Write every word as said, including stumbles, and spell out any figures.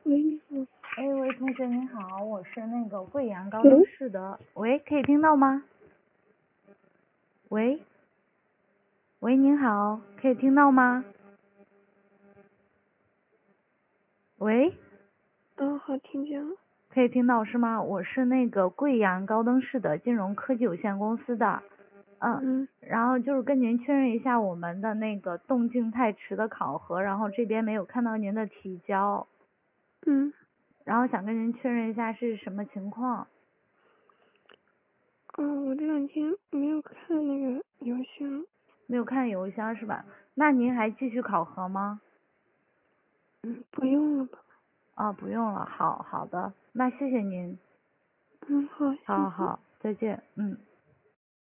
喂，你好。 哎，喂，同学您好，我是那个贵阳高喂登市的。喂，可以听到吗？喂，喂，您好，可以听到吗？喂， 嗯，好，听见了。 可以听到是吗？我是那个贵阳高登市的金融科技有限公司的，嗯， 嗯然后就是跟您确认一下我们的那个动静态池的考核，然后这边没有看到您的提交， 嗯， 然后想跟您确认一下是什么情况。 哦，我这两天没有看那个邮箱。 没有看邮箱是吧？那您还继续考核吗？ 嗯，不用了吧？ 啊，不用了，好好的，那谢谢您， 嗯，好，谢谢。 好好好，再见，嗯。